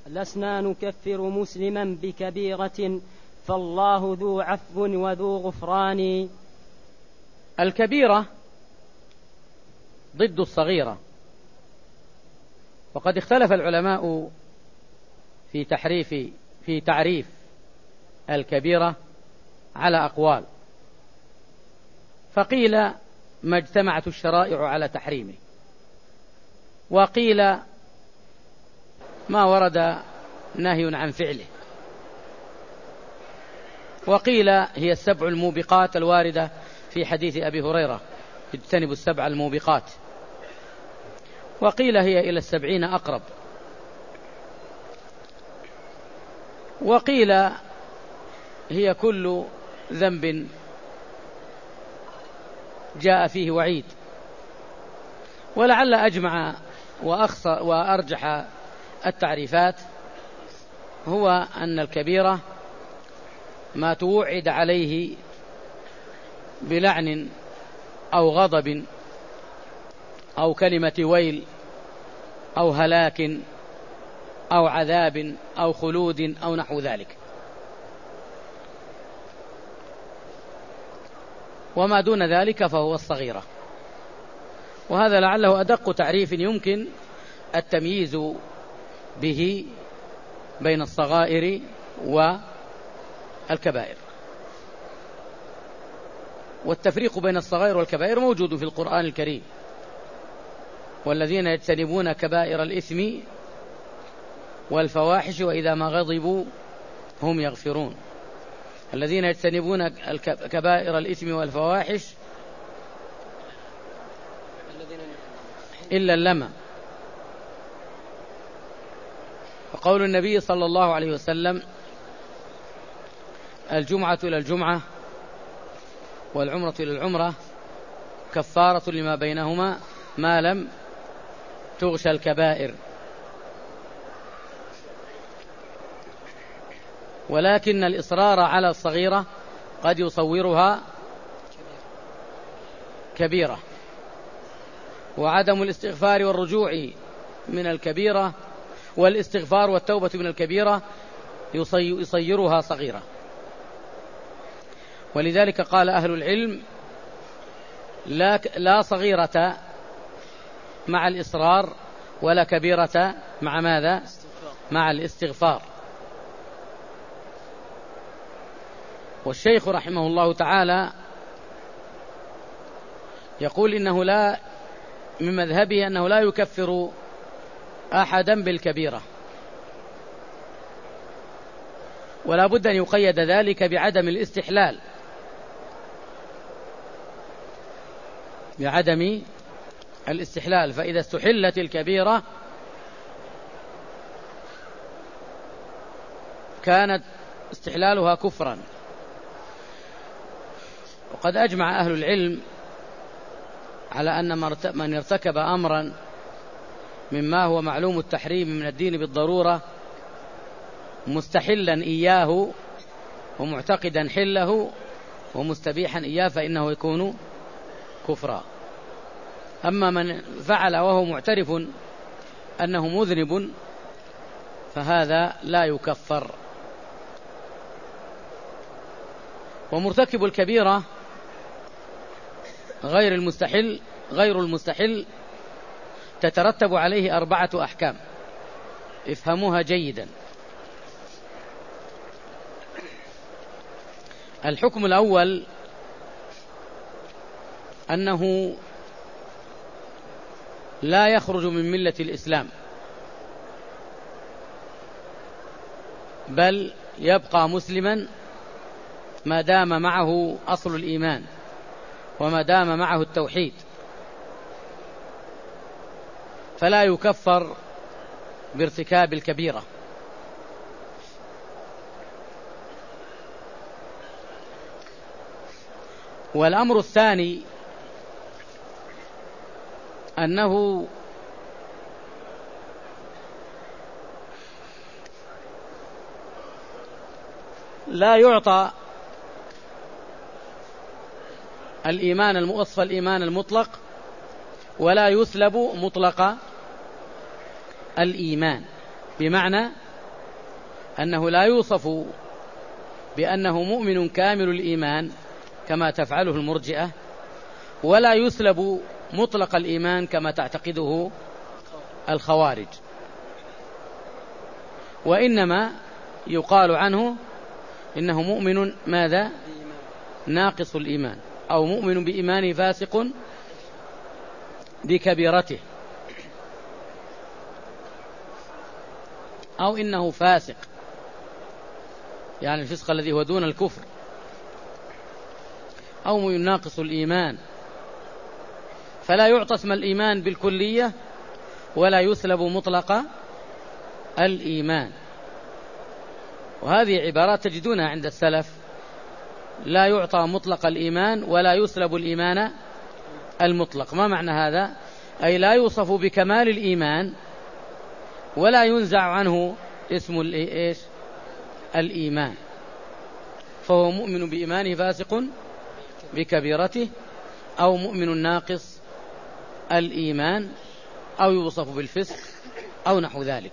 لسنا نكفر مسلما بكبيرة، فالله ذو عفو وذو غفران. الكبيرة ضد الصغيرة، وقد اختلف العلماء في تعريف الكبيرة على أقوال، فقيل ما اجتمعت الشرائع على تحريمه، وقيل ما ورد نهي عن فعله، وقيل هي السبع الموبقات الواردة في حديث أبي هريرة اجتنبوا السبع الموبقات، وقيل هي إلى 70 أقرب، وقيل هي كل ذنب جاء فيه وعيد. ولعل أجمع وأرجح التعريفات هو أن الكبيرة ما توعد عليه بلعن أو غضب أو كلمة ويل أو هلاك أو عذاب أو خلود أو نحو ذلك، وما دون ذلك فهو الصغيرة. وهذا لعله أدق تعريف يمكن التمييز به بين الصغائر والكبائر. والتفريق بين الصغائر والكبائر موجود في القرآن الكريم: والذين يجتنبون كبائر الإثم والفواحش وإذا ما غضبوا هم يغفرون. الذين يجتنبون كبائر الإثم والفواحش إلا اللمم. وقول النبي صلى الله عليه وسلم: الجمعة إلى الجمعة والعمرة إلى العمرة كفارة لما بينهما ما لم تغشى الكبائر. ولكن الإصرار على الصغيرة قد يصورها كبيرة، وعدم الاستغفار والرجوع من الكبيرة والاستغفار والتوبة من الكبيرة يصيرها صغيرة. ولذلك قال أهل العلم: لا صغيرة مع الإصرار ولا كبيرة مع ماذا؟ مع الاستغفار. والشيخ رحمه الله تعالى يقول إنه لا من مذهبه أنه لا يكفر أحدا بالكبيرة، ولا بد أن يقيد ذلك بعدم الاستحلال، بعدم الاستحلال. فإذا استحلت الكبيرة كانت استحلالها كفرا. وقد أجمع أهل العلم على أن من ارتكب أمرا مما هو معلوم التحريم من الدين بالضرورة مستحلا إياه ومعتقدا حله ومستبيحا إياه فإنه يكون كفرا. أما من فعل وهو معترف أنه مذنب فهذا لا يكفر. ومرتكب الكبيرة غير المستحل تترتب عليه 4 أحكام، افهموها جيدا. الحكم الأول أنه لا يخرج من ملة الإسلام، بل يبقى مسلما ما دام معه أصل الإيمان وما دام معه التوحيد، فلا يكفر بارتكاب الكبيرة. والأمر الثاني أنه لا يعطى وصف الإيمان المطلق ولا يسلب مطلق الإيمان، بمعنى أنه لا يوصف بأنه مؤمن كامل الإيمان كما تفعله المرجئة، ولا يسلب مطلق الإيمان كما تعتقده الخوارج، وإنما يقال عنه إنه مؤمن ماذا؟ ناقص الإيمان، أو مؤمن بإيمانه فاسق بكبيرته، أو إنه فاسق، يعني الفسق الذي هو دون الكفر، أو يناقص الإيمان، فلا يعطى اسم الإيمان بالكلية ولا يسلب مطلق الإيمان. وهذه عبارات تجدونها عند السلف: لا يعطى مطلق الإيمان ولا يسلب الإيمان المطلق. ما معنى هذا؟ أي لا يوصف بكمال الإيمان ولا ينزع عنه اسم الإيمان، فهو مؤمن بإيمانه فاسق بكبيرته، أو مؤمن ناقص الإيمان، أو يوصف بالفسق أو نحو ذلك.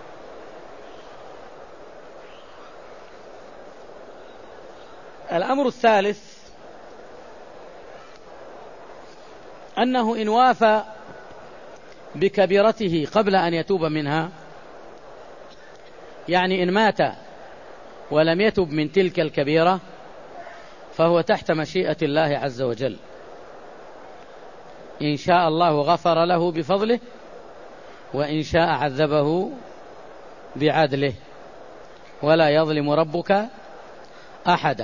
الأمر الثالث أنه إن وافى بكبيرته قبل أن يتوب منها، يعني إن مات ولم يتب من تلك الكبيرة، فهو تحت مشيئة الله عز وجل، إن شاء الله غفر له بفضله، وإن شاء عذبه بعدله، ولا يظلم ربك أحدا،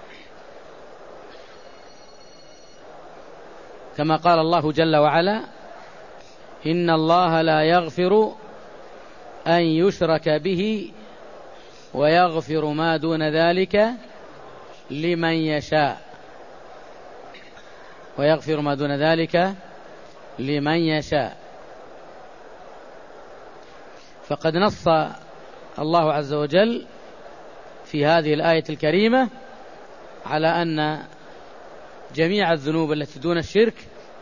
كما قال الله جل وعلا: إن الله لا يغفر أن يشرك به ويغفر ما دون ذلك لمن يشاء، ويغفر ما دون ذلك لمن يشاء. فقد نص الله عز وجل في هذه الآية الكريمة على أن جميع الذنوب التي دون الشرك،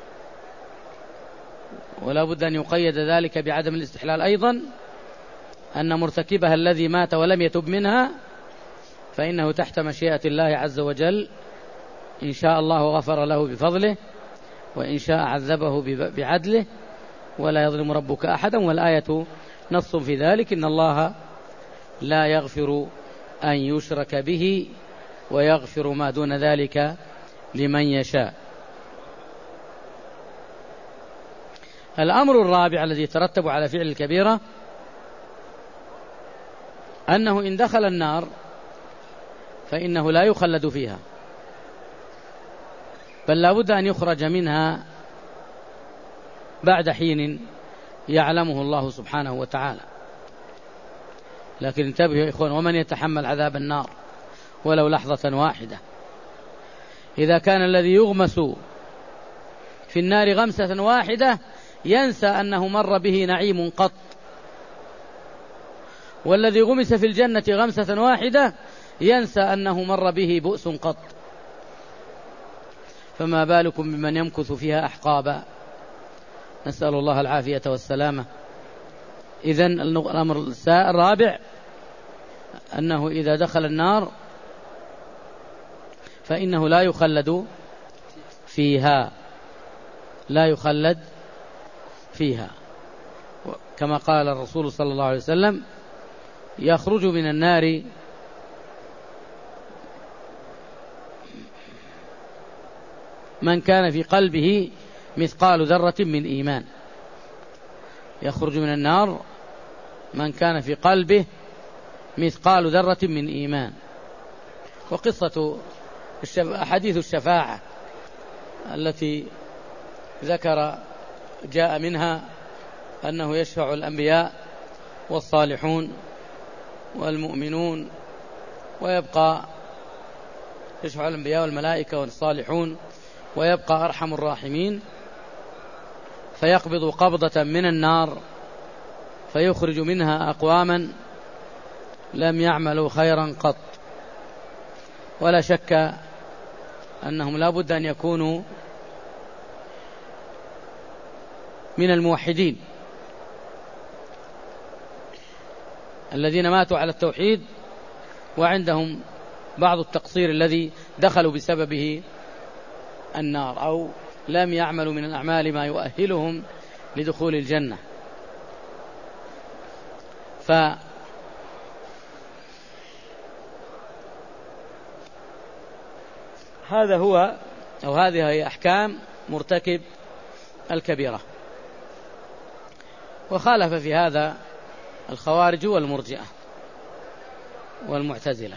ولا بد أن يقيد ذلك بعدم الاستحلال أيضا، أن مرتكبها الذي مات ولم يتب منها فإنه تحت مشيئة الله عز وجل، إن شاء الله غفر له بفضله، وإن شاء عذبه بعدله، ولا يظلم ربك أحدا. والآية نص في ذلك: إن الله لا يغفر أن يشرك به ويغفر ما دون ذلك لمن يشاء. الأمر الرابع الذي يترتب على فعل الكبيرة أنه إن دخل النار فإنه لا يخلد فيها، بل لا بد أن يخرج منها بعد حين يعلمه الله سبحانه وتعالى. لكن انتبهوا يا إخوان: ومن يتحمل عذاب النار ولو لحظة واحدة؟ إذا كان الذي يغمس في النار غمسة واحدة ينسى أنه مر به نعيم قط، والذي غمس في الجنة غمسة واحدة ينسى أنه مر به بؤس قط، فما بالكم بمن يمكث فيها أحقابا؟ نسأل الله العافية والسلامة. إذن الأمر الرابع أنه إذا دخل النار فإنه لا يخلد فيها، لا يخلد فيها، كما قال الرسول صلى الله عليه وسلم: يخرج من النار من كان في قلبه مثقال ذرة من إيمان. يخرج من النار من كان في قلبه مثقال ذرة من إيمان. وقصة أحاديث الشفاعة التي ذكر جاء منها أنه يشفع الأنبياء والصالحون والمؤمنون، ويبقى يشفع الأنبياء والملائكة والصالحون، ويبقى أرحم الراحمين، فيقبض قبضة من النار فيخرج منها أقواما لم يعملوا خيرا قط. ولا شك أنهم لا بد أن يكونوا من الموحدين، الذين ماتوا على التوحيد وعندهم بعض التقصير الذي دخلوا بسببه النار أو لم يعملوا من الأعمال ما يؤهلهم لدخول الجنة. هذا هو أو هذه هي أحكام مرتكب الكبيرة. وخالف في هذا الخوارج والمرجئة والمعتزلة.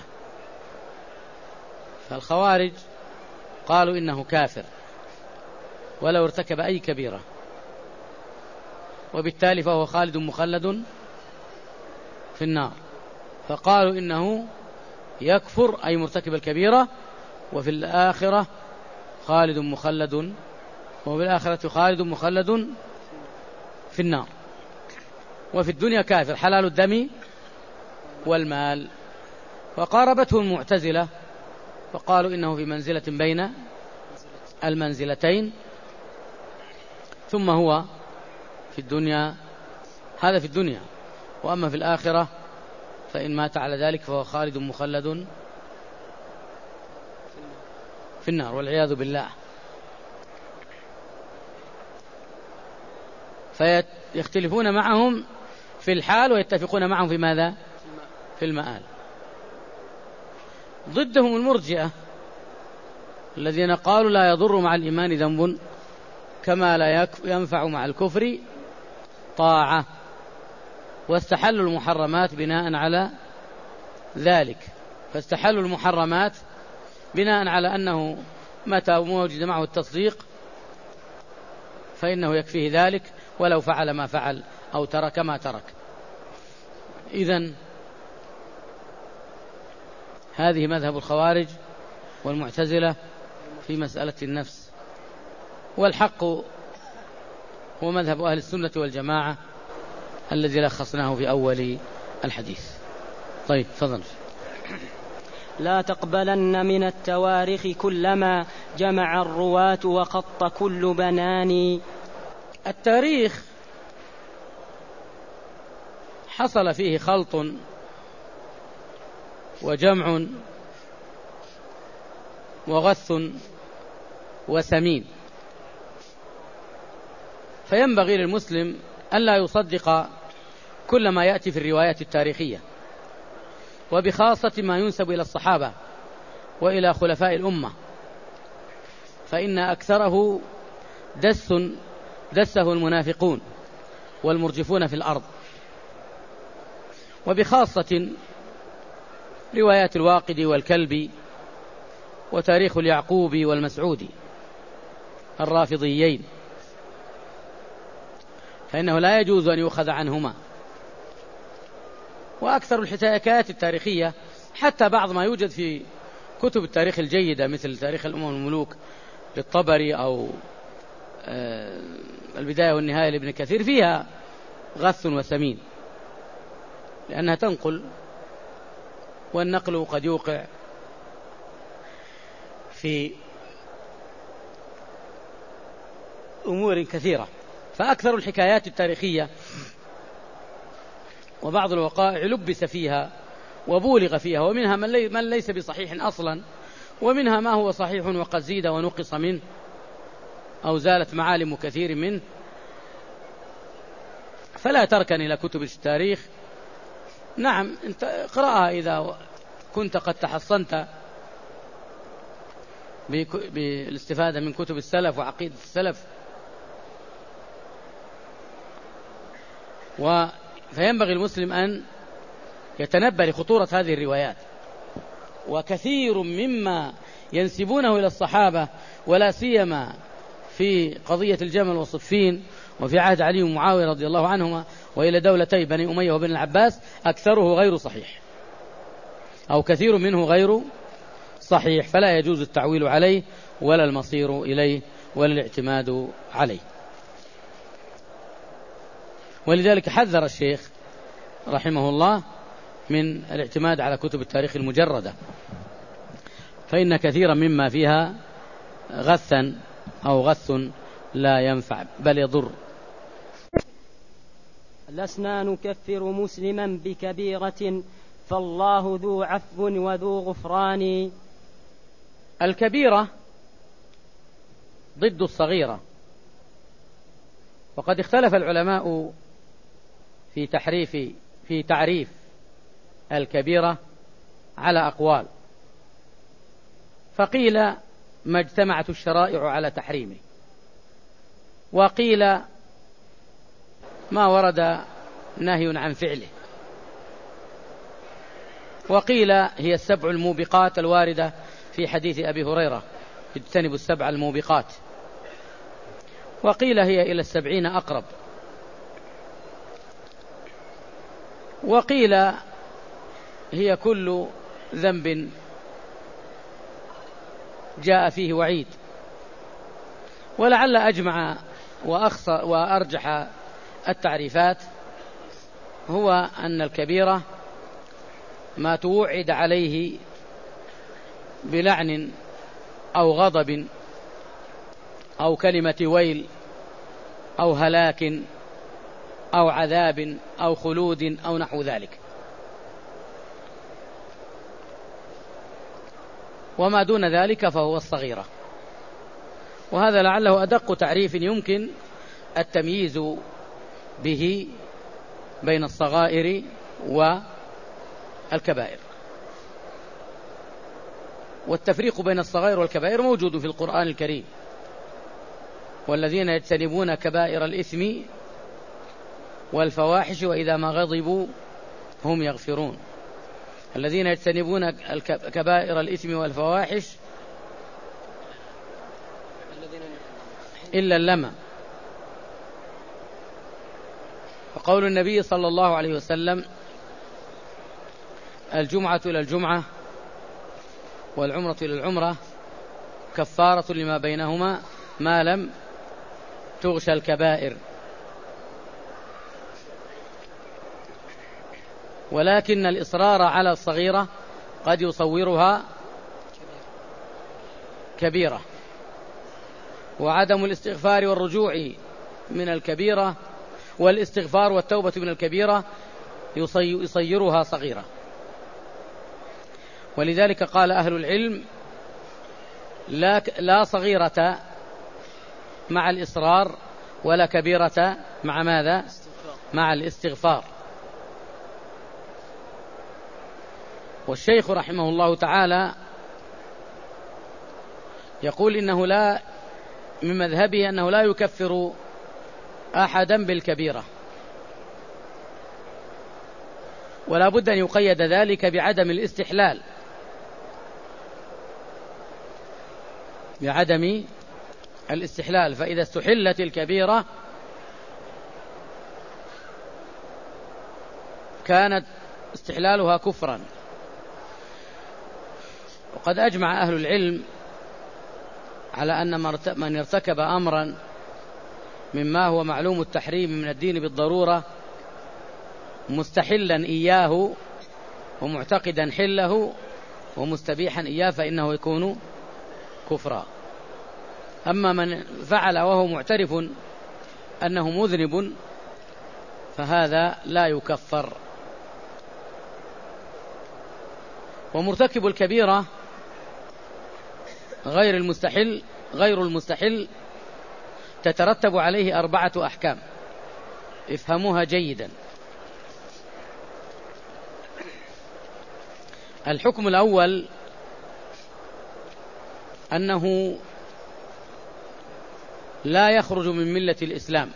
فالخوارج قالوا إنه كافر ولو ارتكب أي كبيرة، وبالتالي فهو خالد مخلد في النار. فقالوا إنه يكفر أي مرتكب الكبيرة، وفي الآخرة خالد مخلد، وبالآخرة خالد مخلد في النار. وفي الدنيا كافر حلال الدم والمال. وقاربته المعتزلة فقالوا إنه في منزلة بين المنزلتين، ثم هو في الدنيا، هذا في الدنيا، وأما في الآخرة فإن مات على ذلك فهو خالد مخلد في النار والعياذ بالله. فيختلفون معهم في الحال ويتفقون معهم في ماذا؟ في المآل. ضدهم المرجئة الذين قالوا لا يضر مع الإيمان ذنب كما لا ينفع مع الكفر طاعة، واستحلوا المحرمات بناء على ذلك. فاستحلوا المحرمات بناء على أنه متى وجد معه التصديق فإنه يكفيه ذلك ولو فعل ما فعل أو ترك ما ترك. إذن هذه مذهب الخوارج والمعتزلة في مسألة النفس، والحق هو مذهب أهل السنة والجماعة الذي لخصناه في أول الحديث. طيب تفضل. لا تقبلن من التواريخ كلما جمع الرواة وخط كل بنان. التاريخ حصل فيه خلط وجمع وغث وسمين، فينبغي للمسلم ألا يصدق كل ما يأتي في الروايات التاريخية، وبخاصة ما ينسب إلى الصحابة وإلى خلفاء الأمة، فإن أكثره دسه المنافقون والمرجفون في الأرض، وبخاصة روايات الواقد والكلبي وتاريخ اليعقوبي والمسعودي الرافضيين، فإنه لا يجوز أن يؤخذ عنهما. وأكثر الحكايات التاريخية حتى بعض ما يوجد في كتب التاريخ الجيدة مثل تاريخ الأمم والملوك للطبري أو البداية والنهاية لابن كثير فيها غث وسمين، لأنها تنقل، والنقل قد يوقع في أمور كثيرة. فأكثر الحكايات التاريخية وبعض الوقائع لبس فيها وبولغ فيها، ومنها من ليس بصحيح أصلا، ومنها ما هو صحيح وقد زيد ونقص منه أو زالت معالم كثير منه. فلا تركن إلى كتب التاريخ. نعم انت اقرأها إذا كنت قد تحصنت بالاستفادة من كتب السلف وعقيدة السلف. فينبغي المسلم أن يتنبه لخطورة هذه الروايات. وكثير مما ينسبونه إلى الصحابة، ولا سيما في قضية الجمل والصفين وفي عهد علي ومعاوية رضي الله عنهما وإلى دولتي بني أمية وبن العباس، أكثره غير صحيح أو كثير منه غير صحيح، فلا يجوز التعويل عليه ولا المصير إليه ولا الاعتماد عليه. ولذلك حذر الشيخ رحمه الله من الاعتماد على كتب التاريخ المجردة، فإن كثيرا مما فيها غثا أو غث لا ينفع بل يضر. لسنا نكفر مسلما بكبيرة فالله ذو عفو وذو غفران. الكبيرة ضد الصغيرة، وقد اختلف العلماء في تعريف الكبيرة على أقوال، فقيل ما اجتمعت الشرائع على تحريمه، وقيل ما ورد نهي عن فعله، وقيل هي السبع الموبقات الواردة في حديث أبي هريرة اجتنبوا السبع الموبقات، وقيل هي إلى 70 أقرب، وقيل هي كل ذنب جاء فيه وعيد. ولعل أجمع وأرجح التعريفات هو أن الكبيرة ما توعد عليه بلعن أو غضب أو كلمة ويل أو هلاك أو عذاب أو خلود أو نحو ذلك، وما دون ذلك فهو الصغيرة. وهذا لعله أدق تعريف يمكن التمييز به بين الصغائر والكبائر. والتفريق بين الصغائر والكبائر موجود في القرآن الكريم: والذين يجتنبون كبائر الإثم والفواحش وإذا ما غضبوا هم يغفرون. الذين يجتنبون كبائر الإثم والفواحش إلا اللمم. وقول النبي صلى الله عليه وسلم: الجمعة إلى الجمعة والعمرة إلى العمرة كفارة لما بينهما ما لم تغشى الكبائر. ولكن الإصرار على الصغيرة قد يصورها كبيرة، وعدم الاستغفار والرجوع من الكبيرة والاستغفار والتوبة من الكبيرة يصيرها صغيرة. ولذلك قال أهل العلم: لا صغيرة مع الإصرار ولا كبيرة مع ماذا؟ مع الاستغفار. والشيخ رحمه الله تعالى يقول إنه لا من مذهبه أنه لا يكفر أحدا بالكبيرة، ولا بد أن يقيد ذلك بعدم الاستحلال، بعدم الاستحلال. فإذا استحلت الكبيرة كانت استحلالها كفرا. وقد أجمع أهل العلم على أن من ارتكب أمرا مما هو معلوم التحريم من الدين بالضرورة مستحلا إياه ومعتقدا حله ومستبيحا إياه فإنه يكون كفرا. أما من فعل وهو معترف أنه مذنب فهذا لا يكفر. ومرتكب الكبيرة غير المستحل تترتب عليه 4 أحكام، افهموها جيدا. الحكم الأول أنه لا يخرج من ملة الإسلام،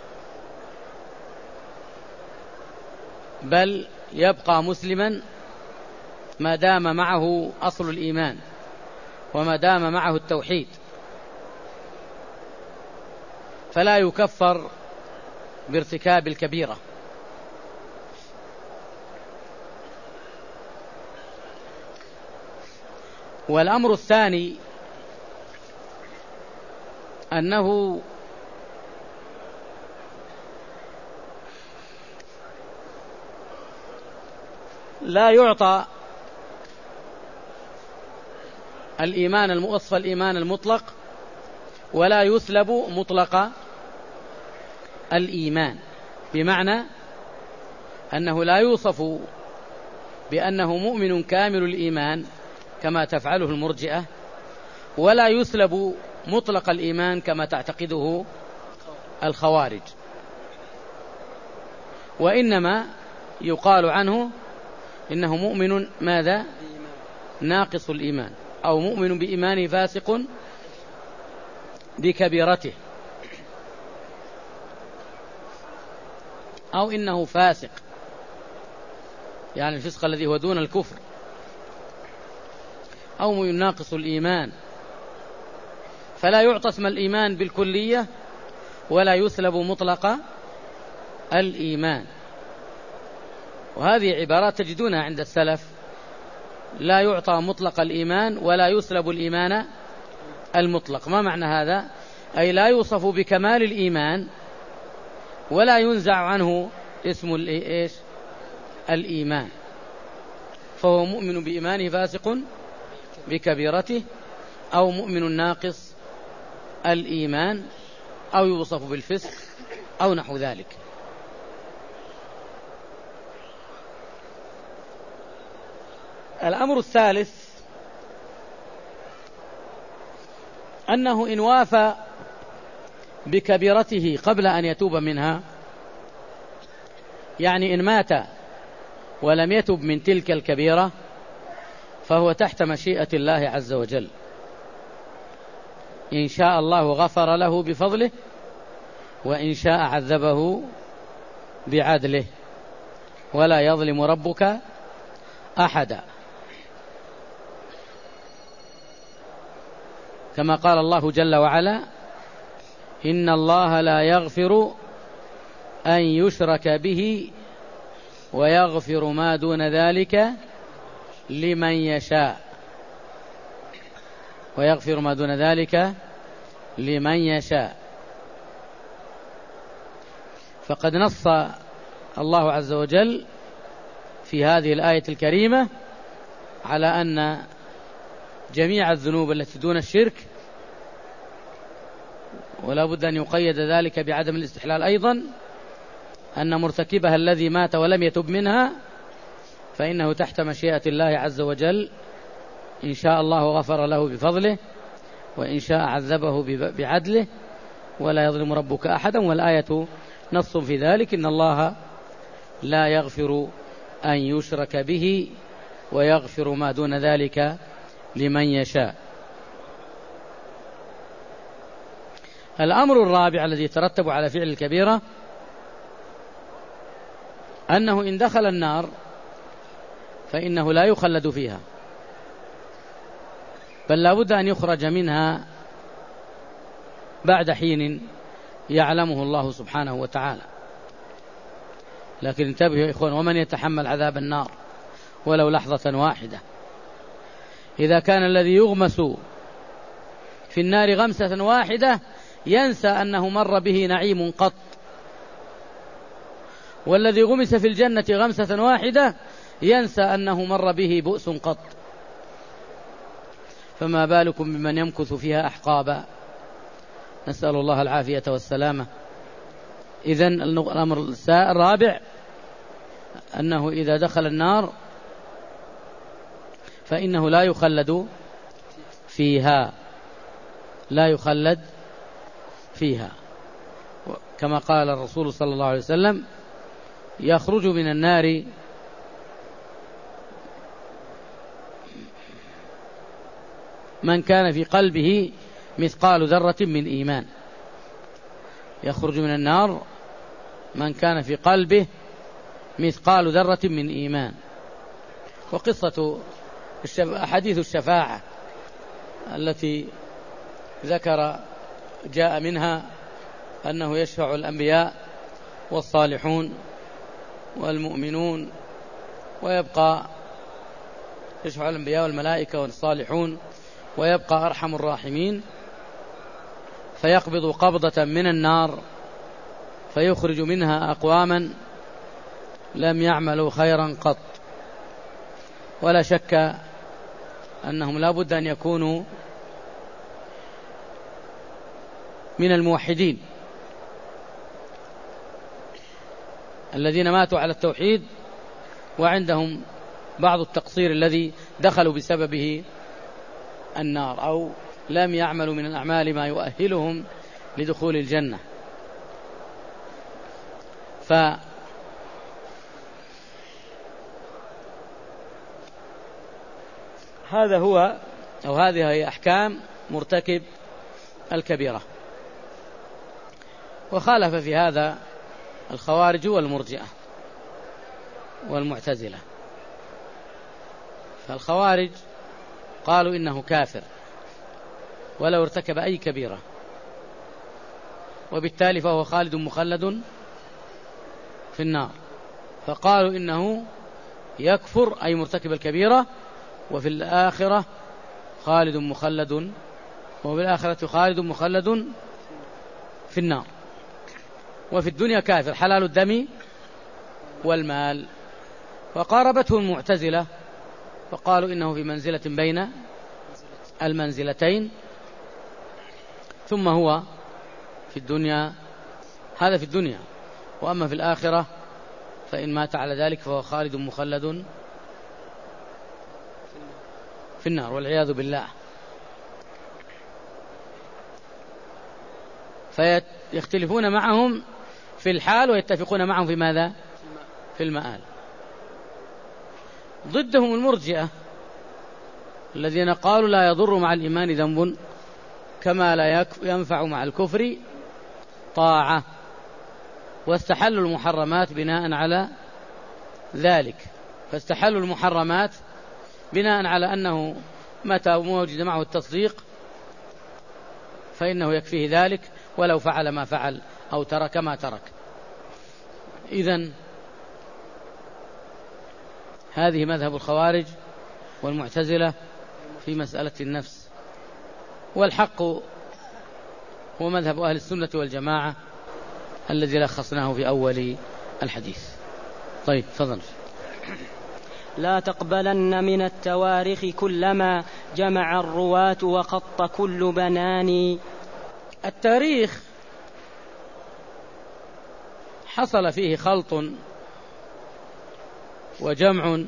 بل يبقى مسلما ما دام معه أصل الإيمان وما دام معه التوحيد، فلا يكفر بارتكاب الكبيرة. والأمر الثاني أنه لا يعطى وصف الإيمان المطلق ولا يسلب مطلق الإيمان، بمعنى أنه لا يوصف بأنه مؤمن كامل الإيمان كما تفعله المرجئة، ولا يسلب مطلق الإيمان كما تعتقده الخوارج، وإنما يقال عنه إنه مؤمن ماذا؟ ناقص الإيمان، أو مؤمن بإيمانه فاسق بكبيرته، أو إنه فاسق، يعني الفسق الذي هو دون الكفر، أو يناقص الإيمان، فلا يعطى اسم الإيمان بالكلية ولا يسلب مطلق الإيمان. وهذه عبارات تجدونها عند السلف: لا يعطى مطلق الإيمان ولا يسلب الإيمان المطلق. ما معنى هذا؟ أي لا يوصف بكمال الإيمان ولا ينزع عنه اسم الإيمان، فهو مؤمن بإيمانه فاسق بكبيرته، أو مؤمن ناقص الإيمان، أو يوصف بالفسق أو نحو ذلك. الأمر الثالث أنه إن وافى بكبيرته قبل أن يتوب منها، يعني إن مات ولم يتب من تلك الكبيرة، فهو تحت مشيئة الله عز وجل. إن شاء الله غفر له بفضله، وإن شاء عذبه بعدله، ولا يظلم ربك أحدا، كما قال الله جل وعلا: إن الله لا يغفر أن يشرك به ويغفر ما دون ذلك لمن يشاء، ويغفر ما دون ذلك لمن يشاء. فقد نص الله عز وجل في هذه الآية الكريمة على أن جميع الذنوب التي دون الشرك، ولا بد أن يقيد ذلك بعدم الاستحلال أيضا، أن مرتكبها الذي مات ولم يتب منها فإنه تحت مشيئة الله عز وجل. إن شاء الله غفر له بفضله، وإن شاء عذبه بعدله، ولا يظلم ربك أحدا. والآية نص في ذلك: إن الله لا يغفر أن يشرك به ويغفر ما دون ذلك لمن يشاء. الأمر الرابع الذي يترتب على فعل الكبيرة أنه إن دخل النار فإنه لا يخلد فيها، بل لا بد أن يخرج منها بعد حين يعلمه الله سبحانه وتعالى. لكن انتبهوا يا إخوان: ومن يتحمل عذاب النار ولو لحظة واحدة؟ إذا كان الذي يغمس في النار غمسة واحدة ينسى أنه مر به نعيم قط، والذي غمس في الجنة غمسة واحدة ينسى أنه مر به بؤس قط، فما بالكم بمن يمكث فيها أحقابا؟ نسأل الله العافية والسلامة. إذن الأمر الرابع أنه إذا دخل النار فإنه لا يخلد فيها، لا يخلد فيها، كما قال الرسول صلى الله عليه وسلم: يخرج من النار من كان في قلبه مثقال ذرة من إيمان. يخرج من النار من كان في قلبه مثقال ذرة من إيمان. وقصة حديث الشفاعة التي ذكر جاء منها أنه يشفع الأنبياء والصالحون والمؤمنون، ويبقى يشفع الأنبياء والملائكة والصالحون، ويبقى أرحم الراحمين، فيقبض قبضة من النار فيخرج منها أقواما لم يعملوا خيرا قط. ولا شك أنهم لا بد أن يكونوا من الموحدين الذين ماتوا على التوحيد وعندهم بعض التقصير الذي دخلوا بسببه النار، أو لم يعملوا من الأعمال ما يؤهلهم لدخول الجنة. هذا هو أو هذه هي أحكام مرتكب الكبيرة. وخالف في هذا الخوارج والمرجئة والمعتزلة. فالخوارج قالوا إنه كافر ولو ارتكب أي كبيرة، وبالتالي فهو خالد مخلد في النار. فقالوا إنه يكفر أي مرتكب الكبيرة، وفي الآخرة خالد مخلد، وفي الآخرة خالد مخلد في النار. وفي الدنيا كافر حلال الدم والمال. وقاربته المعتزلة فقالوا إنه في منزلة بين المنزلتين، ثم هو في الدنيا، هذا في الدنيا، وأما في الآخرة فإن مات على ذلك فهو خالد مخلد في النار والعياذ بالله. فيختلفون معهم في الحال ويتفقون معهم في ماذا؟ في المآل. ضدهم المرجئة الذين قالوا لا يضر مع الإيمان ذنب كما لا ينفع مع الكفر طاعة، واستحلوا المحرمات بناء على ذلك. فاستحلوا المحرمات بناء على أنه متى وجد معه التصديق فإنه يكفيه ذلك ولو فعل ما فعل أو ترك ما ترك. إذن هذه مذهب الخوارج والمعتزلة في مسألة النفس، والحق هو مذهب أهل السنة والجماعة الذي لخصناه في أول الحديث. طيب تفضل. لا تقبلن من التواريخ كلما جمع الرواة وخط كل بنان. التاريخ حصل فيه خلط وجمع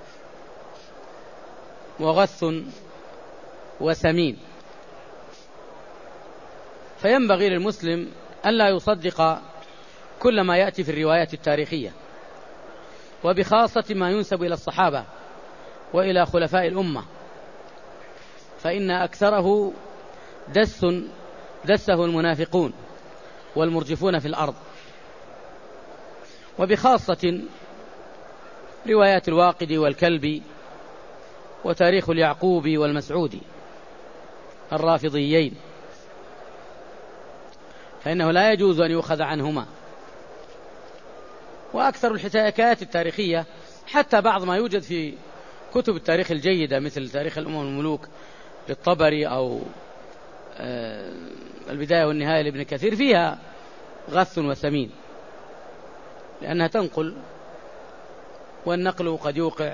وغث وسمين، فينبغي للمسلم ألا يصدق كل ما يأتي في الروايات التاريخية، وبخاصة ما ينسب إلى الصحابة وإلى خلفاء الأمة، فإن أكثره دسه المنافقون والمرجفون في الأرض، وبخاصة روايات الواقدي والكلبي وتاريخ اليعقوبي والمسعودي الرافضيين، فإنه لا يجوز أن يؤخذ عنهما. وأكثر الحكايات التاريخية، حتى بعض ما يوجد في كتب التاريخ الجيدة مثل تاريخ الأمم والملوك للطبري أو البداية والنهاية لابن كثير، فيها غث وسمين، لأنها تنقل، والنقل قد يوقع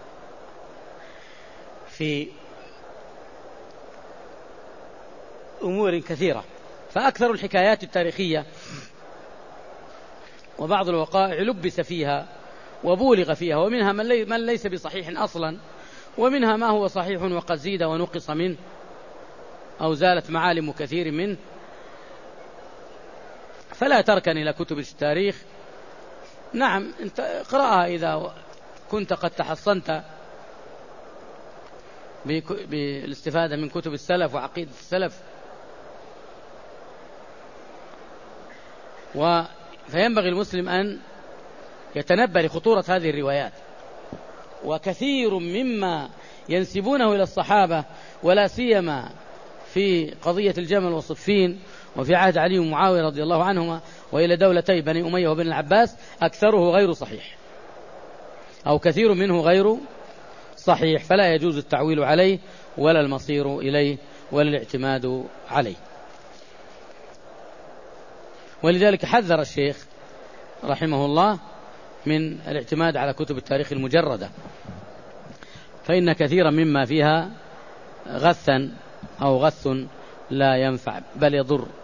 في أمور كثيرة. فأكثر الحكايات التاريخية وبعض الوقائع لبس فيها وبولغ فيها، ومنها من ليس بصحيح أصلا، ومنها ما هو صحيح وقد زيد ونقص منه أو زالت معالم كثير منه. فلا تركن إلى كتب التاريخ. نعم انت اقرأها إذا كنت قد تحصنت بالاستفادة من كتب السلف وعقيدة السلف. فينبغي المسلم أن يتنبه لخطورة هذه الروايات. وكثير مما ينسبونه إلى الصحابة، ولا سيما في قضية الجمل والصفين وفي عهد علي ومعاوية رضي الله عنهما، وإلى دولتي بني أمية وبن العباس، أكثره غير صحيح، أو كثير منه غير صحيح، فلا يجوز التعويل عليه ولا المصير إليه ولا الاعتماد عليه. ولذلك حذر الشيخ رحمه الله من الاعتماد على كتب التاريخ المجردة، فإن كثيرا مما فيها غثا أو غث لا ينفع بل يضر.